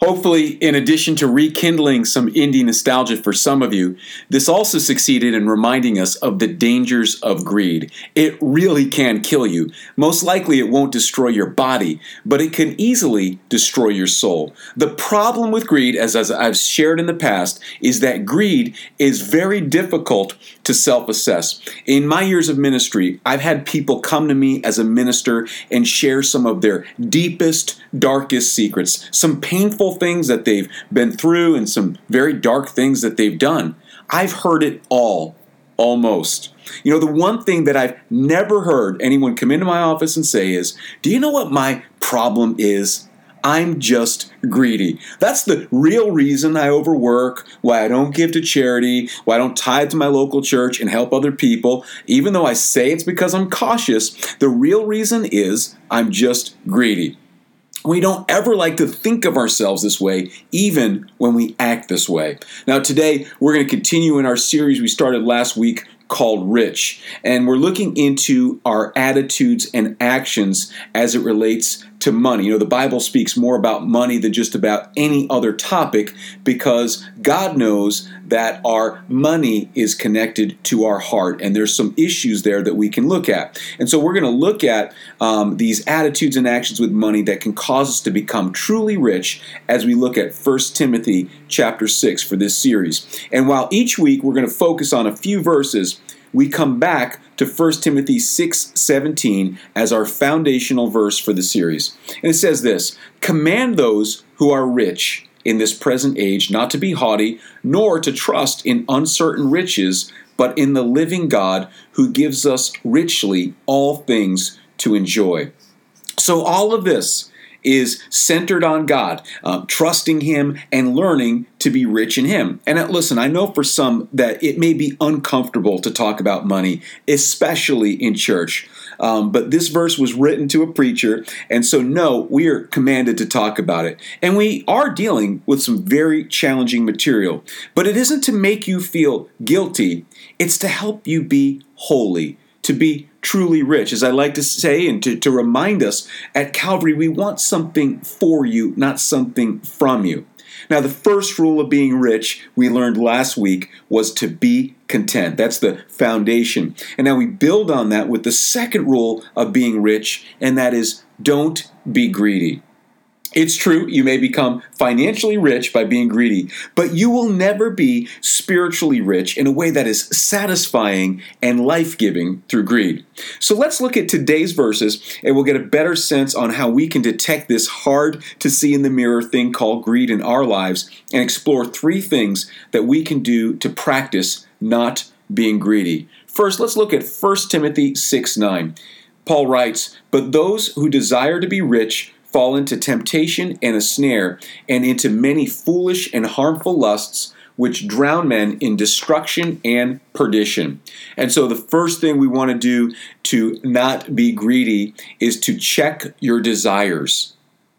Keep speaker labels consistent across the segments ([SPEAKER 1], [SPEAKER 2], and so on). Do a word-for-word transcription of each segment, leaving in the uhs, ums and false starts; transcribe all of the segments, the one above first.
[SPEAKER 1] Hopefully, in addition to rekindling some indie nostalgia for some of you, this also succeeded in reminding us of the dangers of greed. It really can kill you. Most likely it won't destroy your body, but it can easily destroy your soul. The problem with greed, as, as I've shared in the past, is that greed is very difficult to self-assess. In my years of ministry, I've had people come to me as a minister and share some of their deepest, darkest secrets, some painful things that they've been through and some very dark things that they've done. I've heard it all, almost. You know, the one thing that I've never heard anyone come into my office and say is, do you know what my problem is? I'm just greedy. That's the real reason I overwork, why I don't give to charity, why I don't tithe to my local church and help other people. Even though I say it's because I'm cautious, the real reason is I'm just greedy. We don't ever like to think of ourselves this way, even when we act this way. Now today, we're going to continue in our series we started last week called Rich. And we're looking into our attitudes and actions as it relates to money. You know, the Bible speaks more about money than just about any other topic because God knows that our money is connected to our heart. And there's some issues there that we can look at. And so we're going to look at um, these attitudes and actions with money that can cause us to become truly rich as we look at First Timothy chapter six for this series. And while each week we're going to focus on a few verses, we come back to First Timothy six seventeen as our foundational verse for the series. And it says this, "Command those who are rich in this present age not to be haughty, nor to trust in uncertain riches, but in the living God who gives us richly all things to enjoy." So all of this is centered on God, um, trusting Him and learning to be rich in Him. And uh, listen, I know for some that it may be uncomfortable to talk about money, especially in church. Um, but this verse was written to a preacher, and so no, we are commanded to talk about it. And we are dealing with some very challenging material. But it isn't to make you feel guilty, it's to help you be holy, to be truly rich. As I like to say and to, to remind us, at Calvary, we want something for you, not something from you. Now, the first rule of being rich, we learned last week, was to be content. That's the foundation. And now we build on that with the second rule of being rich, and that is don't be greedy. It's true, you may become financially rich by being greedy, but you will never be spiritually rich in a way that is satisfying and life-giving through greed. So let's look at today's verses, and we'll get a better sense on how we can detect this hard-to-see-in-the-mirror thing called greed in our lives, and explore three things that we can do to practice not being greedy. First, let's look at First Timothy six nine. Paul writes, "But those who desire to be rich fall into temptation and a snare, and into many foolish and harmful lusts, which drown men in destruction and perdition." And so the first thing we want to do to not be greedy is to check your desires.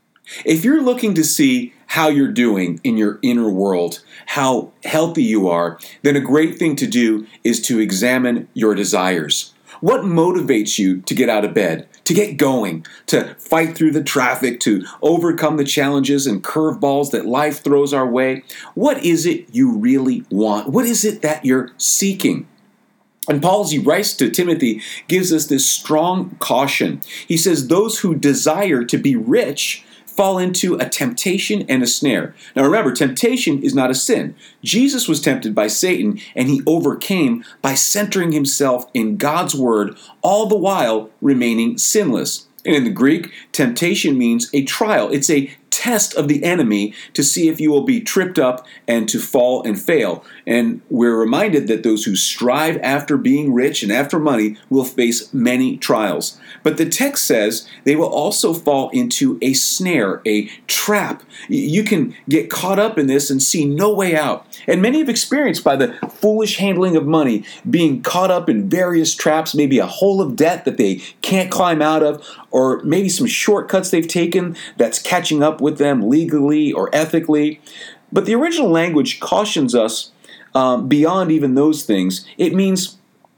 [SPEAKER 1] If you're looking to see how you're doing in your inner world, how healthy you are, then a great thing to do is to examine your desires. What motivates you to get out of bed, to get going, to fight through the traffic, to overcome the challenges and curveballs that life throws our way? What is it you really want? What is it that you're seeking? And Paul, as he writes to Timothy, gives us this strong caution. He says, those who desire to be rich fall into a temptation and a snare. Now remember, temptation is not a sin. Jesus was tempted by Satan, and he overcame by centering himself in God's word, all the while remaining sinless. And in the Greek, temptation means a trial. It's a test of the enemy to see if you will be tripped up and to fall and fail. And we're reminded that those who strive after being rich and after money will face many trials. But the text says they will also fall into a snare, a trap. You can get caught up in this and see no way out. And many have experienced by the foolish handling of money, being caught up in various traps, maybe a hole of debt that they can't climb out of, or maybe some shortcuts they've taken that's catching up with them legally or ethically. But the original language cautions us um, beyond even those things. It means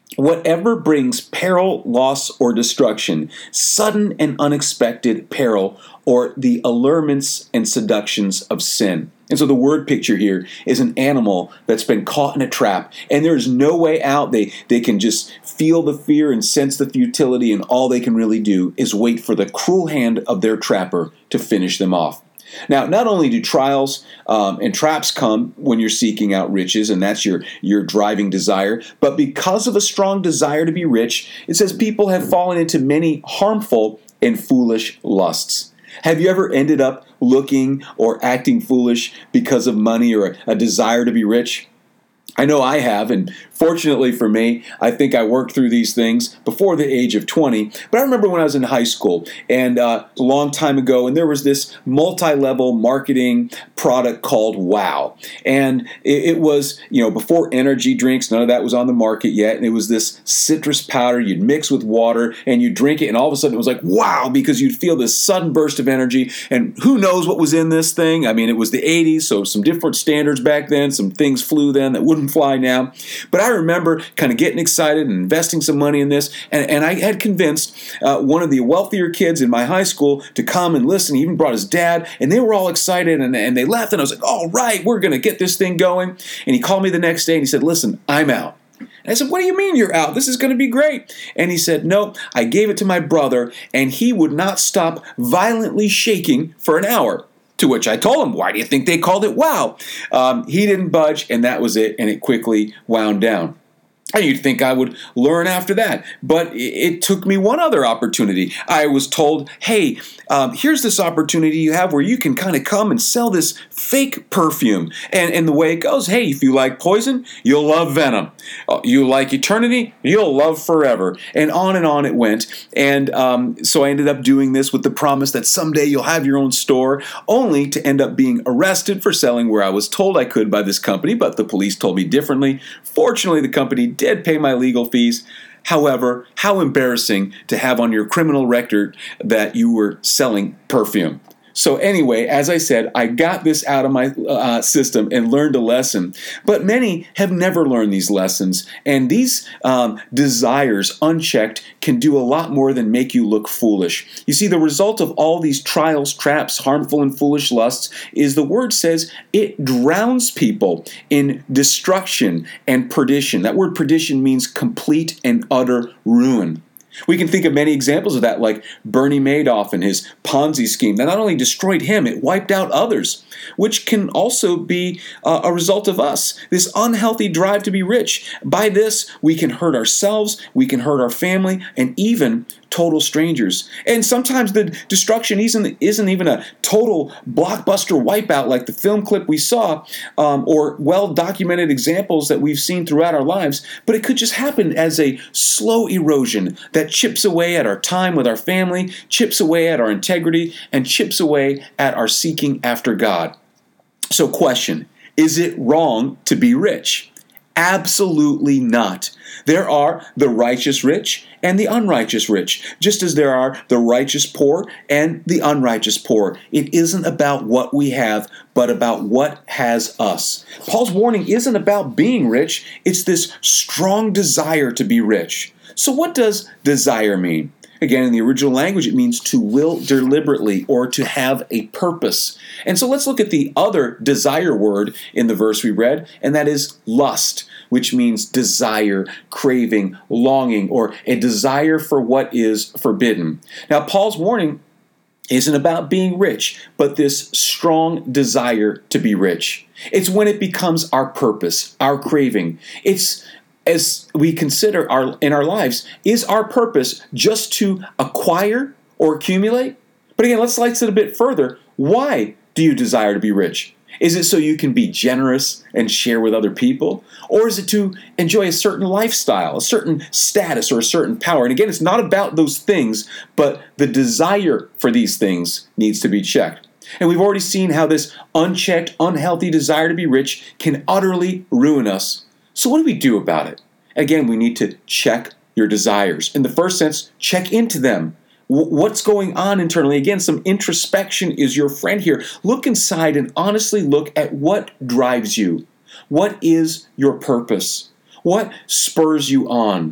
[SPEAKER 1] Whatever brings peril, loss, or destruction, sudden and unexpected peril, or the allurements and seductions of sin. And so the word picture here is an animal that's been caught in a trap, and there's no way out. They, they can just feel the fear and sense the futility, and all they can really do is wait for the cruel hand of their trapper to finish them off. Now, not only do trials um, and traps come when you're seeking out riches, and that's your, your driving desire, but because of a strong desire to be rich, it says people have fallen into many harmful and foolish lusts. Have you ever ended up looking or acting foolish because of money or a, a desire to be rich? I know I have, and fortunately for me, I think I worked through these things before the age of twenty. But I remember when I was in high school, and uh, a long time ago, and there was this multi-level marketing product called Wow. And it, it was, you know, before energy drinks, none of that was on the market yet, and it was this citrus powder you'd mix with water, and you'd drink it, and all of a sudden it was like, wow, because you'd feel this sudden burst of energy, and who knows what was in this thing? I mean, it was the eighties, so some different standards back then, some things flew then that wouldn't fly now. But I remember kind of getting excited and investing some money in this, and, and I had convinced uh, one of the wealthier kids in my high school to come and listen. He even brought his dad, and they were all excited, and, and they left, and I was like, all right, we're going to get this thing going. And he called me the next day, and he said, listen, I'm out. And I said, what do you mean you're out? This is going to be great. And he said, no, I gave it to my brother, and he would not stop violently shaking for an hour. To which I told him, why do you think they called it Wow? Um, he didn't budge, and that was it, and it quickly wound down. And you'd think I would learn after that. But it took me one other opportunity. I was told, hey, um, here's this opportunity you have where you can kind of come and sell this fake perfume. And, and the way it goes, hey, if you like poison, you'll love venom. You like eternity, you'll love forever. And on and on it went. And um, so I ended up doing this with the promise that someday you'll have your own store, only to end up being arrested for selling where I was told I could by this company, but the police told me differently. Fortunately, the company did pay my legal fees. However, how embarrassing to have on your criminal record that you were selling perfume. So anyway, as I said, I got this out of my uh, system and learned a lesson. But many have never learned these lessons. And these um, desires, unchecked, can do a lot more than make you look foolish. You see, the result of all these trials, traps, harmful and foolish lusts is the word says it drowns people in destruction and perdition. That word perdition means complete and utter ruin. We can think of many examples of that, like Bernie Madoff and his Ponzi scheme that not only destroyed him, it wiped out others, which can also be uh, a result of us. This unhealthy drive to be rich. By this, we can hurt ourselves, we can hurt our family, and even total strangers. And sometimes the destruction isn't, isn't even a total blockbuster wipeout like the film clip we saw, um, or well-documented examples that we've seen throughout our lives, but it could just happen as a slow erosion that chips away at our time with our family, chips away at our integrity, and chips away at our seeking after God. So question, is it wrong to be rich? Absolutely not. There are the righteous rich and the unrighteous rich, just as there are the righteous poor and the unrighteous poor. It isn't about what we have, but about what has us. Paul's warning isn't about being rich, it's this strong desire to be rich. So what does desire mean? Again, in the original language, it means to will deliberately or to have a purpose. And so let's look at the other desire word in the verse we read, and that is lust, which means desire, craving, longing, or a desire for what is forbidden. Now, Paul's warning isn't about being rich, but this strong desire to be rich. It's when it becomes our purpose, our craving. It's as we consider our in our lives, is our purpose just to acquire or accumulate? But again, let's slice it a bit further. Why do you desire to be rich? Is it so you can be generous and share with other people? Or is it to enjoy a certain lifestyle, a certain status, or a certain power? And again, it's not about those things, but the desire for these things needs to be checked. And we've already seen how this unchecked, unhealthy desire to be rich can utterly ruin us. So what do we do about it? Again, we need to check your desires. In the first sense, check into them. W- what's going on internally? Again, some introspection is your friend here. Look inside and honestly look at what drives you. What is your purpose? What spurs you on?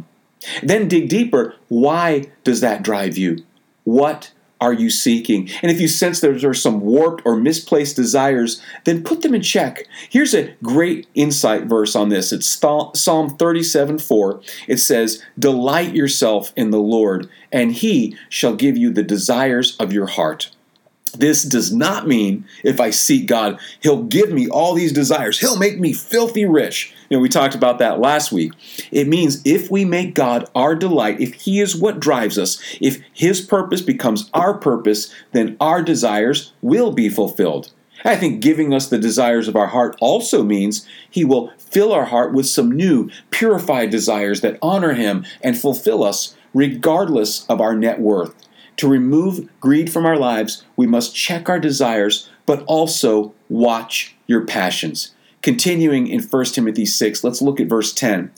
[SPEAKER 1] Then dig deeper. Why does that drive you? What are you seeking? And if you sense there are some warped or misplaced desires, then put them in check. Here's a great insight verse on this. It's Psalm thirty-seven four. It says, "Delight yourself in the Lord, and He shall give you the desires of your heart." This does not mean if I seek God, He'll give me all these desires. He'll make me filthy rich. You know, we talked about that last week. It means if we make God our delight, if He is what drives us, if His purpose becomes our purpose, then our desires will be fulfilled. I think giving us the desires of our heart also means He will fill our heart with some new, purified desires that honor Him and fulfill us regardless of our net worth. To remove greed from our lives, we must check our desires, but also watch your passions. Continuing in First Timothy six, let's look at verse ten.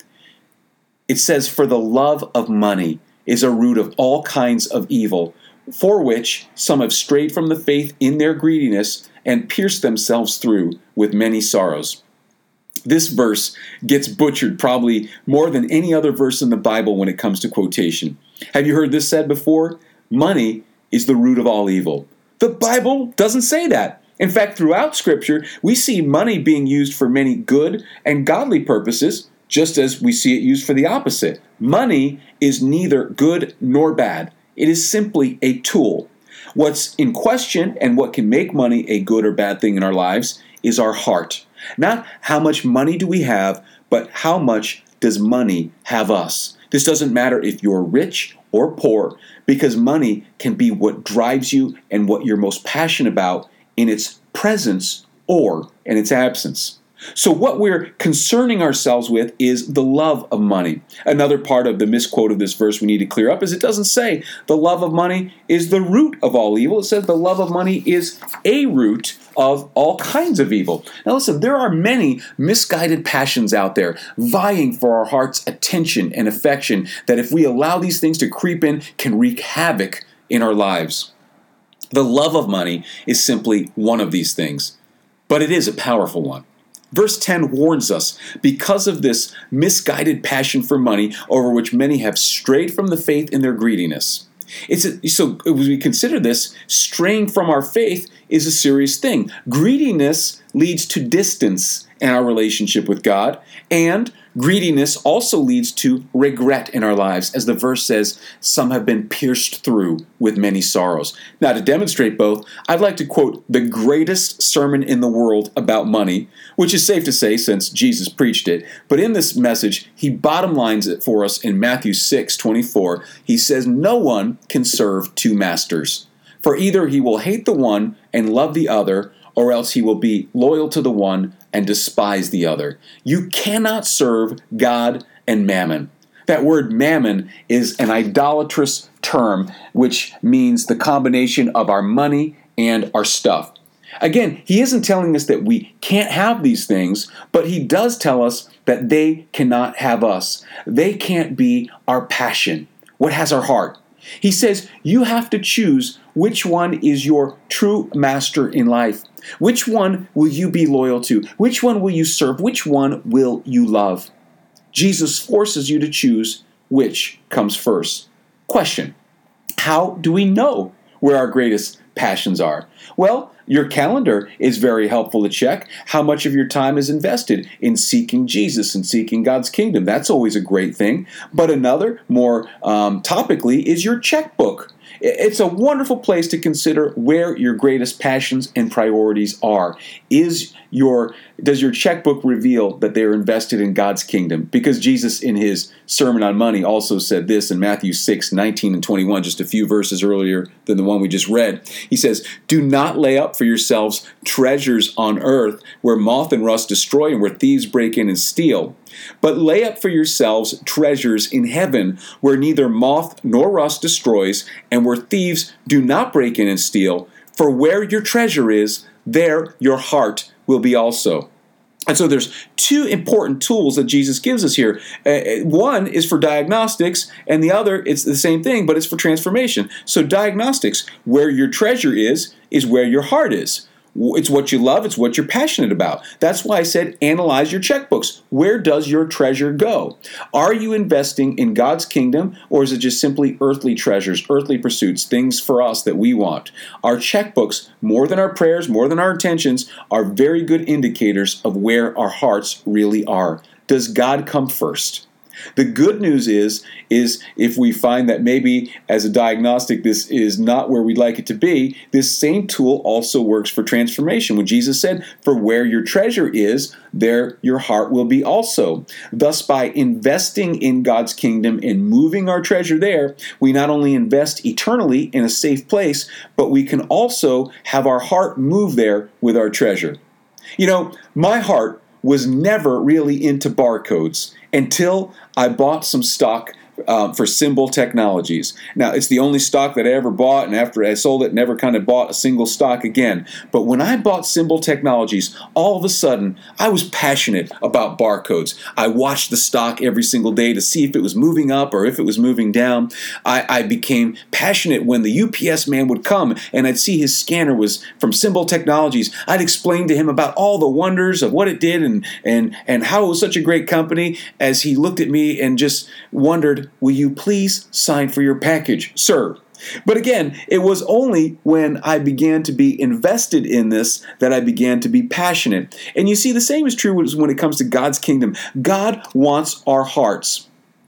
[SPEAKER 1] It says, "For the love of money is a root of all kinds of evil, for which some have strayed from the faith in their greediness and pierced themselves through with many sorrows." This verse gets butchered probably more than any other verse in the Bible when it comes to quotation. Have you heard this said before? Money is the root of all evil. The Bible doesn't say that. In fact, throughout Scripture, we see money being used for many good and godly purposes, just as we see it used for the opposite. Money is neither good nor bad. It is simply a tool. What's in question and what can make money a good or bad thing in our lives is our heart. Not how much money do we have, but how much does money have us. This doesn't matter if you're rich or poor, because money can be what drives you and what you're most passionate about in its presence or in its absence. So what we're concerning ourselves with is the love of money. Another part of the misquote of this verse we need to clear up is it doesn't say the love of money is the root of all evil. It says the love of money is a root of all kinds of evil. Now listen, there are many misguided passions out there vying for our heart's attention and affection that if we allow these things to creep in can wreak havoc in our lives. The love of money is simply one of these things, but it is a powerful one. Verse ten warns us, because of this misguided passion for money over which many have strayed from the faith in their greediness. It's a, so as we consider this, straying from our faith is a serious thing. Greediness leads to distance in our relationship with God, and greediness also leads to regret in our lives. As the verse says, some have been pierced through with many sorrows. Now, to demonstrate both, I'd like to quote the greatest sermon in the world about money, which is safe to say since Jesus preached it. But in this message, he bottom lines it for us in Matthew six twenty-four. He says, "No one can serve two masters, for either he will hate the one and love the other, or else he will be loyal to the one and despise the other. You cannot serve God and mammon." That word mammon is an idolatrous term, which means the combination of our money and our stuff. Again, he isn't telling us that we can't have these things, but he does tell us that they cannot have us. They can't be our passion, what has our heart. He says you have to choose which one is your true master in life. Which one will you be loyal to? Which one will you serve? Which one will you love? Jesus forces you to choose which comes first. Question: how do we know where our greatest passions are? Well, your calendar is very helpful to check how much of your time is invested in seeking Jesus and seeking God's kingdom. That's always a great thing. But another, more um, topically, is your checkbook. It's a wonderful place to consider where your greatest passions and priorities are. Is your does your checkbook reveal that they are invested in God's kingdom? Because Jesus, in his Sermon on Money, also said this in Matthew six nineteen and twenty-one, just a few verses earlier than the one we just read. He says, "Do not lay up for yourselves treasures on earth, where moth and rust destroy and where thieves break in and steal. But lay up for yourselves treasures in heaven, where neither moth nor rust destroys, and where thieves do not break in and steal. For where your treasure is, there your heart will be also." And so there's two important tools that Jesus gives us here. Uh, one is for diagnostics, and the other, it's the same thing, but it's for transformation. So diagnostics, where your treasure is, is where your heart is. It's what you love. It's what you're passionate about. That's why I said analyze your checkbooks. Where does your treasure go? Are you investing in God's kingdom, or is it just simply earthly treasures, earthly pursuits, things for us that we want? Our checkbooks, more than our prayers, more than our intentions, are very good indicators of where our hearts really are. Does God come first? The good news is, is if we find that maybe as a diagnostic this is not where we'd like it to be, this same tool also works for transformation. When Jesus said, for where your treasure is, there your heart will be also. Thus, by investing in God's kingdom and moving our treasure there, we not only invest eternally in a safe place, but we can also have our heart move there with our treasure. You know, my heart was never really into barcodes until I bought some stock uh, for Symbol Technologies. Now, it's the only stock that I ever bought, and after I sold it, never kind of bought a single stock again. But when I bought Symbol Technologies, all of a sudden, I was passionate about barcodes. I watched the stock every single day to see if it was moving up or if it was moving down. I, I became passionate when the U P S man would come and I'd see his scanner was from Symbol Technologies. I'd explain to him about all the wonders of what it did and, and, and how it was such a great company, as he looked at me and just wondered, will you please sign for your package, sir? But again, it was only when I began to be invested in this that I began to be passionate. And you see, the same is true when it comes to God's kingdom. God wants our hearts.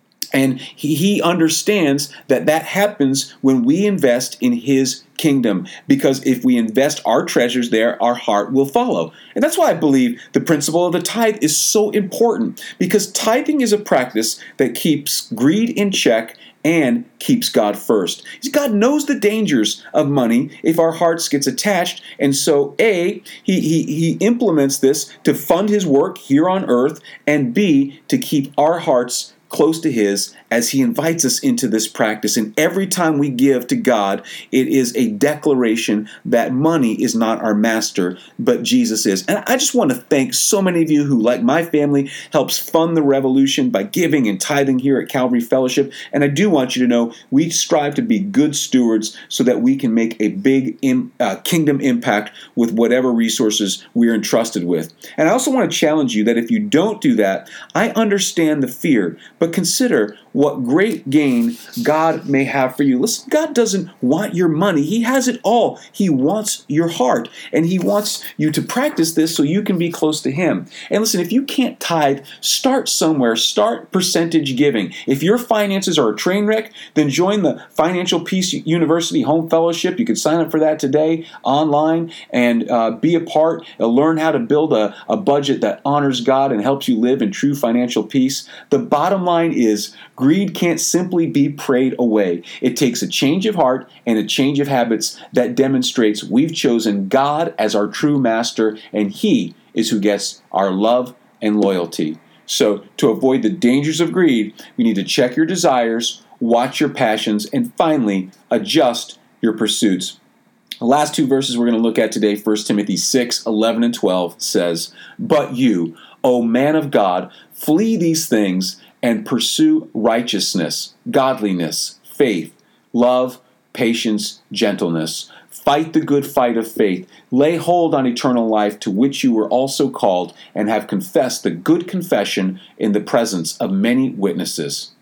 [SPEAKER 1] And he, he understands that that happens when we invest in His kingdom. Because if we invest our treasures there, our heart will follow. And that's why I believe the principle of the tithe is so important. Because tithing is a practice that keeps greed in check and keeps God first. God knows the dangers of money if our hearts gets attached, and so A, he, he, he implements this to fund His work here on earth, and B, to keep our hearts close to His as He invites us into this practice. And every time we give to God, it is a declaration that money is not our master, but Jesus is. And I just want to thank so many of you who, like my family, helps fund the revolution by giving and tithing here at Calvary Fellowship. And I do want you to know we strive to be good stewards so that we can make a big im- uh, kingdom impact with whatever resources we're entrusted with. And I also want to challenge you that if you don't do that, I understand the fear, but consider what great gain God may have for you. Listen, God doesn't want your money. He has it all. He wants your heart, and He wants you to practice this so you can be close to Him. And listen, if you can't tithe, start somewhere. Start percentage giving. If your finances are a train wreck, then join the Financial Peace University Home Fellowship. You can sign up for that today online and uh, be a part, uh, learn how to build a, a budget that honors God and helps you live in true financial peace. The bottom line is, greed can't simply be prayed away. It takes a change of heart and a change of habits that demonstrates we've chosen God as our true master, and He is who gets our love and loyalty. So to avoid the dangers of greed, we need to check your desires, watch your passions, and finally, adjust your pursuits. The last two verses we're going to look at today, First Timothy six, eleven and twelve, says, "But you, O man of God, flee these things and pursue righteousness, godliness, faith, love, patience, gentleness. Fight the good fight of faith. Lay hold on eternal life, to which you were also called and have confessed the good confession in the presence of many witnesses."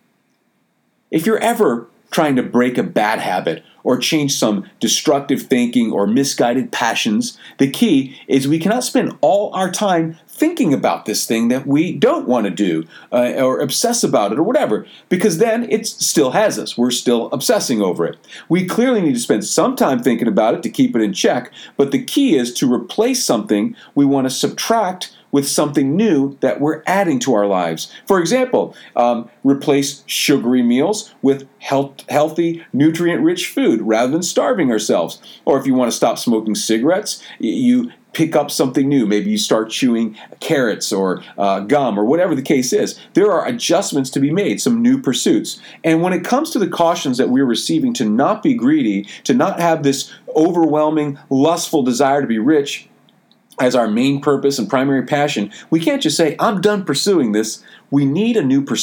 [SPEAKER 1] If you're ever trying to break a bad habit or change some destructive thinking or misguided passions, the key is we cannot spend all our time thinking about this thing that we don't want to do uh, or obsess about it or whatever, because then it still has us. We're still obsessing over it. We clearly need to spend some time thinking about it to keep it in check, but the key is to replace something we want to subtract with something new that we're adding to our lives. For example, um, replace sugary meals with health, healthy, nutrient-rich food rather than starving ourselves. Or if you want to stop smoking cigarettes, you pick up something new. Maybe you start chewing carrots or uh, gum or whatever the case is. There are adjustments to be made, some new pursuits. And when it comes to the cautions that we're receiving to not be greedy, to not have this overwhelming, lustful desire to be rich as our main purpose and primary passion, we can't just say, I'm done pursuing this. We need a new pursuit.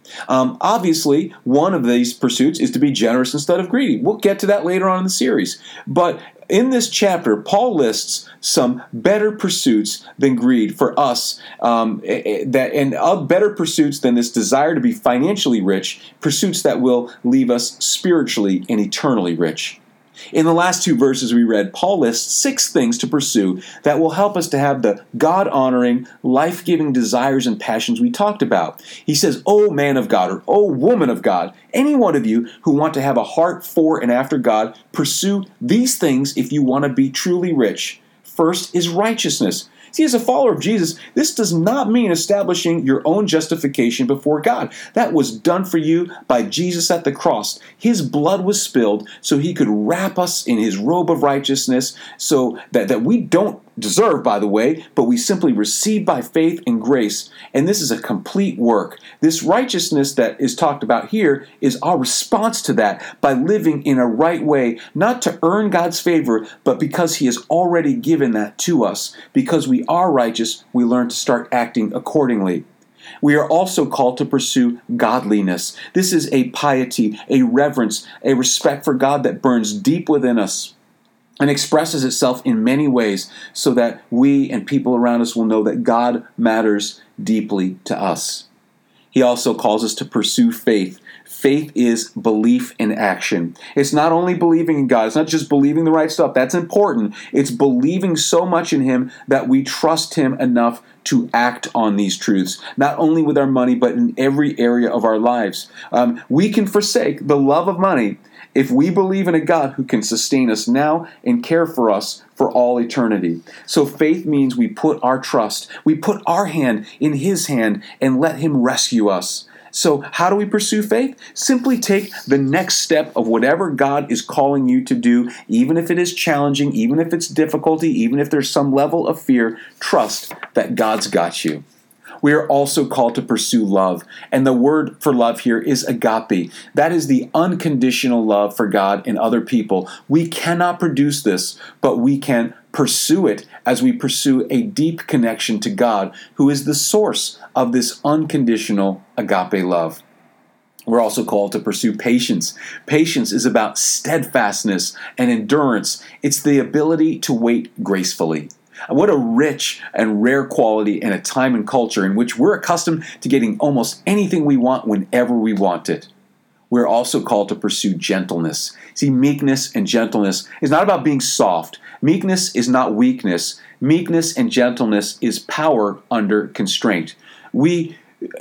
[SPEAKER 1] Um, obviously, one of these pursuits is to be generous instead of greedy. We'll get to that later on in the series. But in this chapter, Paul lists some better pursuits than greed for us, um, that and uh, better pursuits than this desire to be financially rich, pursuits that will leave us spiritually and eternally rich. In the last two verses we read, Paul lists six things to pursue that will help us to have the God-honoring, life-giving desires and passions we talked about. He says, "O man of God," or "O woman of God," any one of you who want to have a heart for and after God, pursue these things if you want to be truly rich. First is righteousness. See, as a follower of Jesus, this does not mean establishing your own justification before God. That was done for you by Jesus at the cross. His blood was spilled so he could wrap us in his robe of righteousness, so that, that we don't deserve, by the way, but we simply receive by faith and grace. And this is a complete work. This righteousness that is talked about here is our response to that by living in a right way, not to earn God's favor, but because he has already given that to us. Because we are righteous, we learn to start acting accordingly. We are also called to pursue godliness. This is a piety, a reverence, a respect for God that burns deep within us and expresses itself in many ways so that we and people around us will know that God matters deeply to us. He also calls us to pursue faith. Faith is belief in action. It's not only believing in God. It's not just believing the right stuff. That's important. It's believing so much in him that we trust him enough to act on these truths, not only with our money, but in every area of our lives. Um, we can forsake the love of money if we believe in a God who can sustain us now and care for us for all eternity. So faith means we put our trust, we put our hand in his hand and let him rescue us. So how do we pursue faith? Simply take the next step of whatever God is calling you to do, even if it is challenging, even if it's difficulty, even if there's some level of fear. Trust that God's got you. We are also called to pursue love. And the word for love here is agape. That is the unconditional love for God and other people. We cannot produce this, but we can pursue it as we pursue a deep connection to God, who is the source of this unconditional agape love. We're also called to pursue patience. Patience is about steadfastness and endurance. It's the ability to wait gracefully. What a rich and rare quality in a time and culture in which we're accustomed to getting almost anything we want whenever we want it. We're also called to pursue gentleness. See, meekness and gentleness is not about being soft. Meekness is not weakness. Meekness and gentleness is power under constraint. We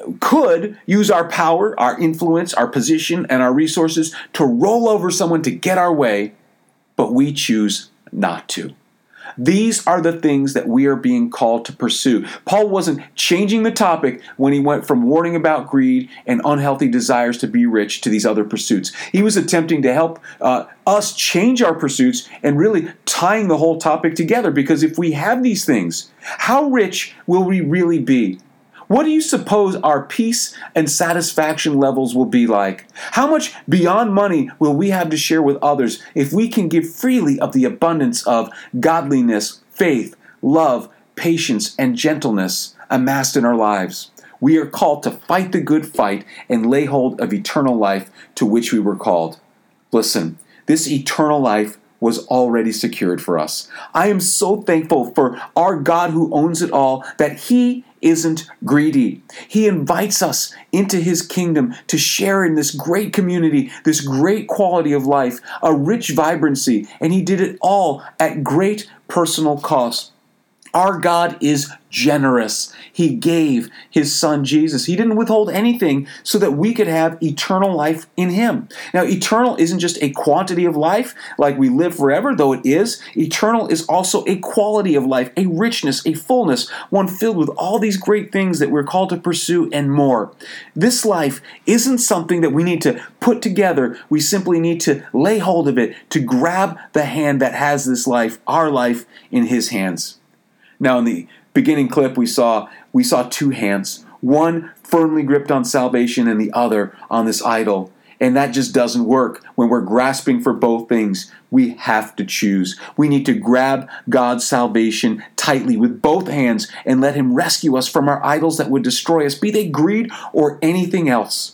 [SPEAKER 1] could use our power, our influence, our position, and our resources to roll over someone to get our way, but we choose not to. These are the things that we are being called to pursue. Paul wasn't changing the topic when he went from warning about greed and unhealthy desires to be rich to these other pursuits. He was attempting to help uh, us change our pursuits and really tying the whole topic together, because if we have these things, how rich will we really be? What do you suppose our peace and satisfaction levels will be like? How much beyond money will we have to share with others if we can give freely of the abundance of godliness, faith, love, patience, and gentleness amassed in our lives? We are called to fight the good fight and lay hold of eternal life to which we were called. Listen, this eternal life was already secured for us. I am so thankful for our God who owns it all, that he isn't greedy. He invites us into his kingdom to share in this great community, this great quality of life, a rich vibrancy, and he did it all at great personal cost. Our God is generous. He gave his son Jesus. He didn't withhold anything so that we could have eternal life in him. Now, eternal isn't just a quantity of life, like we live forever, though it is. Eternal is also a quality of life, a richness, a fullness, one filled with all these great things that we're called to pursue and more. This life isn't something that we need to put together. We simply need to lay hold of it, to grab the hand that has this life, our life, in his hands. Now, in the beginning clip, we saw we saw two hands, one firmly gripped on salvation and the other on this idol. And that just doesn't work. When we're grasping for both things, we have to choose. We need to grab God's salvation tightly with both hands and let him rescue us from our idols that would destroy us, be they greed or anything else.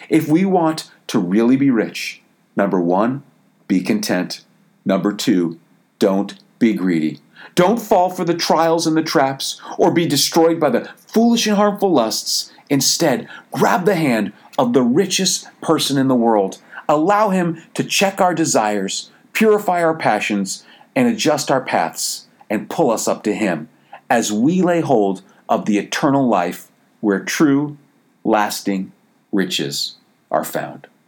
[SPEAKER 1] If we want to really be rich, number one, be content. Number two, don't be greedy. Don't fall for the trials and the traps or be destroyed by the foolish and harmful lusts. Instead, grab the hand of the richest person in the world. Allow him to check our desires, purify our passions, and adjust our paths, and pull us up to him as we lay hold of the eternal life where true, lasting riches are found.